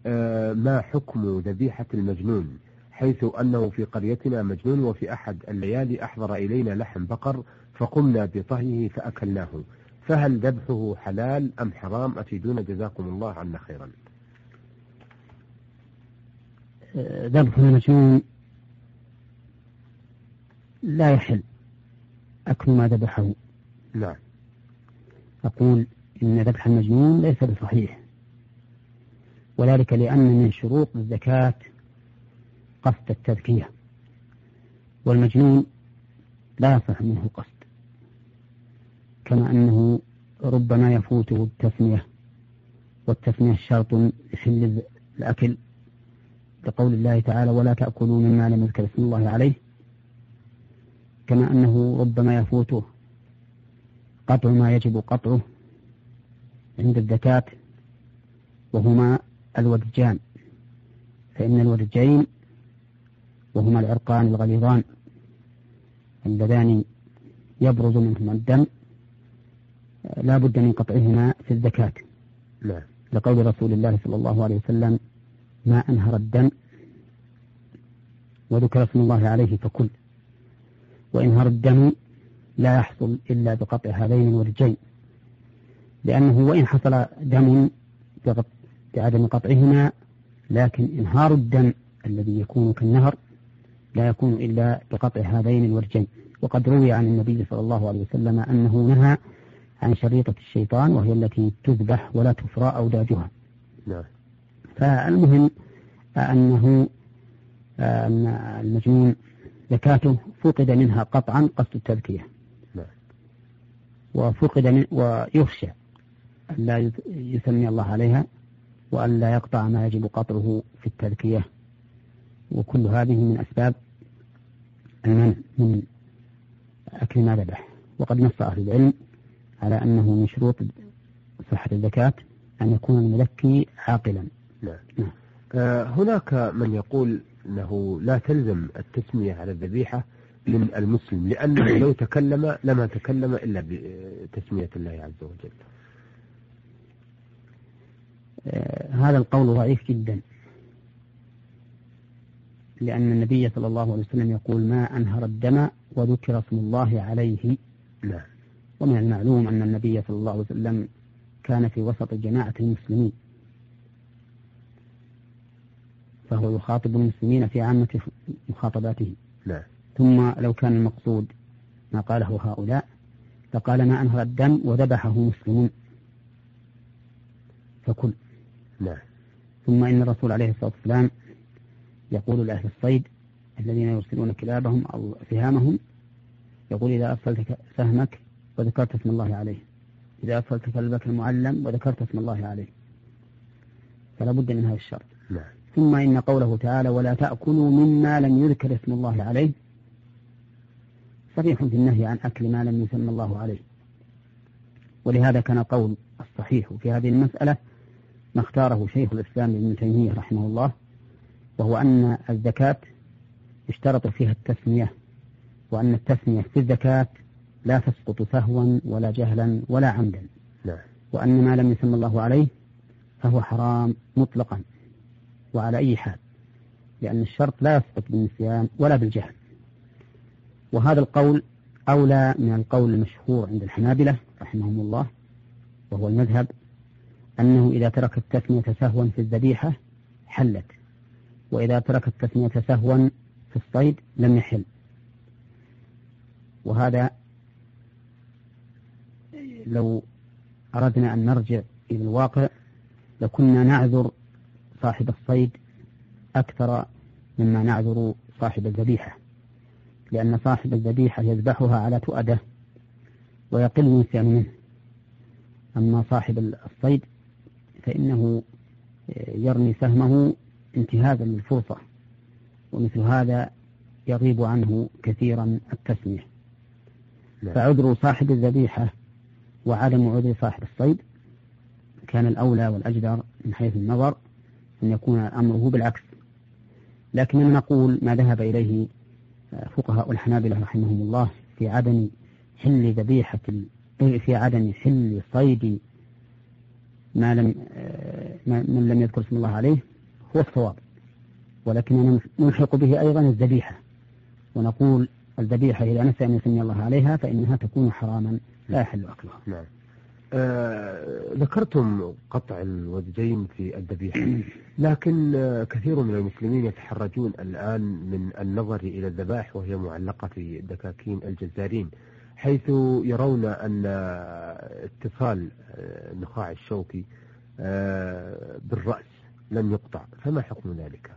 ما حكم ذبيحة المجنون، حيث أنه في قريتنا مجنون وفي أحد الليالي أحضر إلينا لحم بقر فقمنا بطهيه فأكلناه، فهل ذبحه حلال أم حرام؟ أفيدونا جزاكم الله عنا خيرا. ذبح المجنون لا يحل أكل ما ذبحه. نعم. أقول إن ذبح المجنون ليس بصحيح، وذلك لأن من شروط الزكاة قصد التذكية، والمجنون لا يصح منه القصد، كما أنه ربما يفوته التسمية، والتسمية شرط يحل الأكل، لقول الله تعالى ولا تأكلوا مما لم يذكر اسم الله عليه، كما أنه ربما يفوته قطع ما يجب قطعه عند الزكاة، وهما الودجان، فإن الودجين وهما العرقان الغليظان اللذان يبرز منهما الدم لا بد من قطعهما في الزكاة، لقول رسول الله صلى الله عليه وسلم ما أنهر الدم وذكر اسم الله عليه فكل، وإنهار الدم لا يحصل إلا بقطع هذين الودجين، لأنه وإن حصل دم بعدم قطعهما، لكن إنهار الدم الذي يكون كالنهر لا يكون إلا بقطع هذين الودجين. وقد روي عن النبي صلى الله عليه وسلم أنه نهى عن شريطة الشيطان، وهي التي تذبح ولا تفرى أوداجها. فالمهم أن المجنون زكاته فقد منها قطعا قصد التذكية، ويخشى أن لا يسمي الله عليها، وأن لا يقطع ما يجب قطعه في التذكية، وكل هذه من أسباب المنع من أكل ما ذبح. وقد نص أهل العلم على أنه من شروط صحة الزكاة أن يكون المزكي عاقلا. نعم. هناك من يقول أنه لا تلزم التسمية على الذبيحة من المسلم، لأنه لو تكلم لما تكلم إلا بتسمية الله عز وجل. هذا القول ضعيف جدا، لأن النبي صلى الله عليه وسلم يقول ما أنهر الدم وذكر اسم الله عليه. ومن المعلوم أن النبي صلى الله عليه وسلم كان في وسط جماعة المسلمين، فهو يخاطب المسلمين في عامة مخاطباته. ثم لو كان المقصود ما قاله هؤلاء فقال ما أنهر الدم وذبحه مسلم فكل. ثم إن الرسول عليه الصلاة والسلام يقول لأهل الصيد الذين يرسلون كلابهم أو سهامهم، يقول إذا أرسلت سهمك وذكرت اسم الله عليه، إذا أرسلت كلبك المعلم وذكرت اسم الله عليه، فلا بد من هذا الشرط. ثم إن قوله تعالى ولا تأكلوا مما لم يذكر اسم الله عليه صريح في النهي عن أكل ما لم يسمى الله عليه، ولهذا كان قول الصحيح في هذه المسألة ما اختاره شيخ الإسلام ابن تيمية رحمه الله، وهو أن الزكاة اشترط فيها التسمية، وأن التسمية في الزكاة لا تسقط سهوا ولا جهلا ولا عمدا، وأن ما لم يسمى الله عليه فهو حرام مطلقا وعلى أي حال، لأن الشرط لا يسقط بالنسيان ولا بالجهل. وهذا القول أولى من القول المشهور عند الحنابلة رحمهم الله، وهو المذهب أنه إذا ترك التسمية سهوا في الذبيحة حلت، وإذا ترك التسمية سهوا في الصيد لم يحل. وهذا لو أردنا أن نرجع إلى الواقع لكنا نعذر صاحب الصيد أكثر مما نعذر صاحب الذبيحة، لأن صاحب الذبيحة يذبحها على تؤده ويقل النسيان منه، أما صاحب الصيد فإنه يرمي سهمه انتهازا للفرصة، ومثل هذا يغيب عنه كثيرا التسمية. فعذر صاحب الذبيحة وعدم عذر صاحب الصيد كان الأولى والأجدر من حيث النظر أن يكون أمره بالعكس. لكن نقول ما ذهب إليه فقهاء الحنابلة رحمهم الله في عدم حل ذبيحة في عدم حل صيد من لم يذكر اسم الله عليه، هو الصواب، ولكننا نلحق به أيضا الذبيحة، ونقول الذبيحة إذا نسي أن يسمي الله عليها فإنها تكون حراما لا يحل أكلها. نعم. ذكرتم قطع الوجهين في الذبيحة، لكن كثير من المسلمين يتحرجون الآن من النظر إلى الذبائح وهي معلقة في دكاكين الجزارين، حيث يرون أن اتصال النخاع الشوكي بالرأس لم يقطع، فما حكم ذلك؟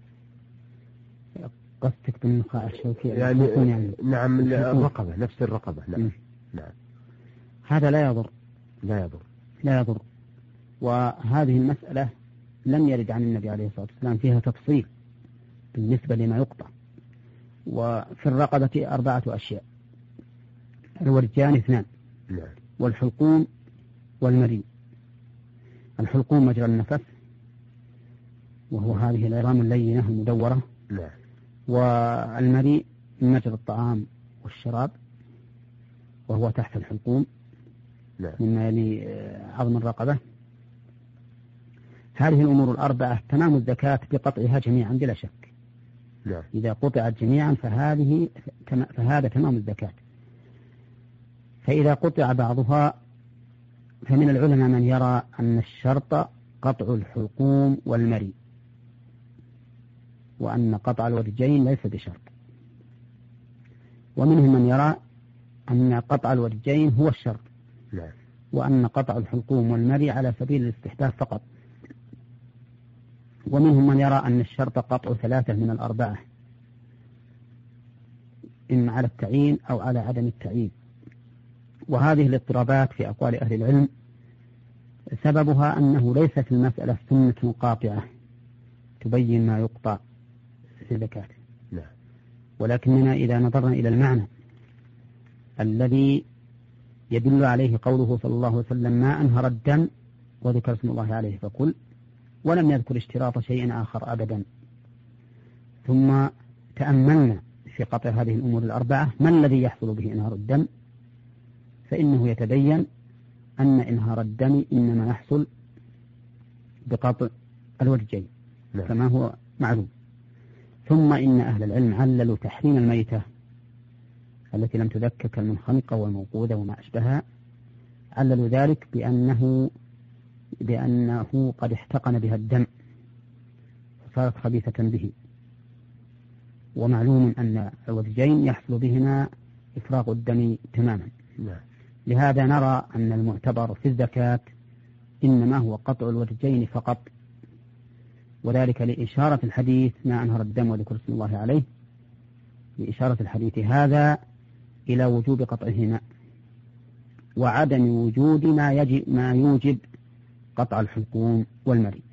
قصدك بالنخاع الشوكي يعني نعم الرقبة، نفس الرقبة. نعم. نعم. هذا لا يضر. لا يضر. وهذه المسألة لم يرد عن النبي عليه الصلاة والسلام فيها تفصيل بالنسبة لما يقطع. وفي الرقبة 4 أشياء: الورجان 2، والحلقوم والمري. الحلقوم مجرى النفس، وهو هذه العظام اللينة المدورة، والمري مجرى الطعام والشراب، وهو تحت الحلقوم مما يلي عظم الرقبة. هذه الأمور 4 تمام الزكاة بقطعها جميعا بلا شك. إذا قطعت جميعا فهذا تمام الزكاة. فإذا قطع بعضها فمن العلماء من يرى أن الشرط قطع الحلقوم والمري، وأن قطع الورجين ليس بشرط. ومنهم من يرى أن قطع الورجين هو الشرط، وأن قطع الحلقوم والمري على سبيل الاستحباب فقط. ومنهم من يرى أن الشرط قطع 3 من 4، إما على التعيين أو على عدم التعيين. وهذه الاضطرابات في أقوال أهل العلم سببها أنه ليس في المسألة سنة قاطعة تبين ما يقطع في الزكاة، ولكننا إذا نظرنا إلى المعنى الذي يدل عليه قوله صلى الله عليه وسلم: ما أنهر الدم وذكر اسم الله عليه فكل، ولم يذكر اشتراط شيء آخر أبدا، ثم تأملنا في قطع هذه الأمور 4 ما الذي يحصل به إنهار الدم، فإنه يتبين أن إنهار الدم إنما يحصل بقطع الورجين كما هو معلوم. ثم إن أهل العلم عللوا تحريم الميتة التي لم تذكك المنخنقة والموقودة وما أشبهها، عللوا ذلك بأنه قد احتقن بها الدم فصارت خبيثة به، ومعلوم أن الورجين يحصل بهما إفراغ الدم تماما. لهذا نرى أن المعتبر في الزكاة إنما هو قطع الورجين فقط، وذلك لإشارة الحديث: ما أنهر الدم وذكر اسم الله عليه، لإشارة الحديث هذا إلى وجوب قطعهما وعدم وجود ما يوجب قطع الحلقوم والمري.